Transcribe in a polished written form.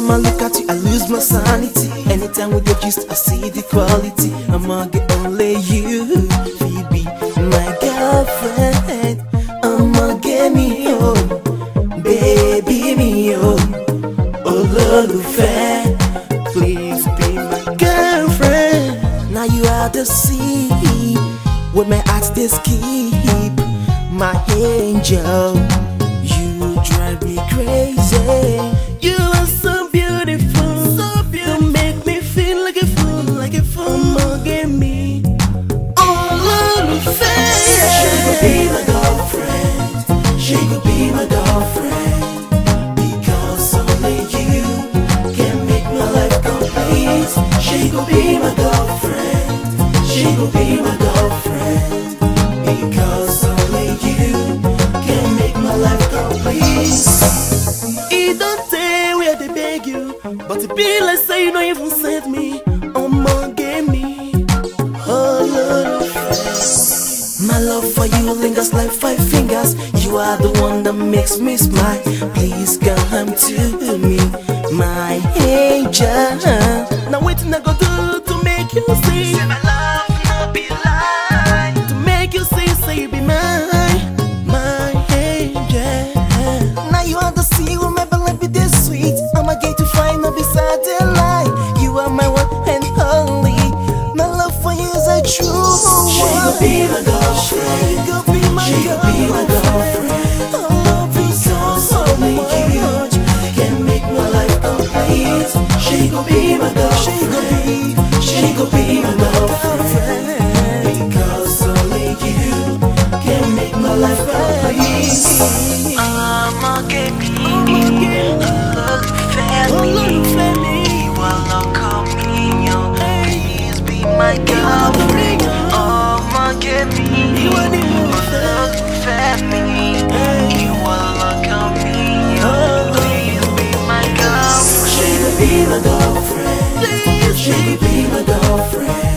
Anytime I look at you, I lose my sanity. Anytime with your gist, I see the quality. I'ma get only you, Phoebe, my girlfriend. I'ma get me home, baby me home. Olólùfẹ́, please be my girlfriend. Now you are the sea, with my heart they skip. My angel, you drive me crazy. You are so beautiful, so beautiful. You make me feel like a fool, like a fool. I'ma get me olólùfẹ́. She could be my girlfriend, she could be my girlfriend, because only you can make my life complete. She could be my girlfriend, she could be my girlfriend, because only you can make my life complete. It don't say where they beg you, but it be like say you don't even send me. I'ma get me olólùfẹ́. My love for you lingers like 5 fingers. You are the one that makes me smile. Please come to me, my angel. Now waiting I go do to make you see. Say my love no be lie. To make you see, say you be mine, my angel. Now you are the sea, will my belly be this sweet. I'ma get to find no beside the light. You are my one and only. My love for you is a true one. She could be my girlfriend, she could be my girlfriend. I love you so much. Can make my life complete. She could be my girlfriend, she could be my girlfriend, because only you can make my life complete. I'ma get me olólùfẹ́ mi. While I'm coming, please be my girlfriend. I'ma get me olólùfẹ́ mi. While I'm coming, please be my girlfriend. She could be my girlfriend, she could be my girlfriend.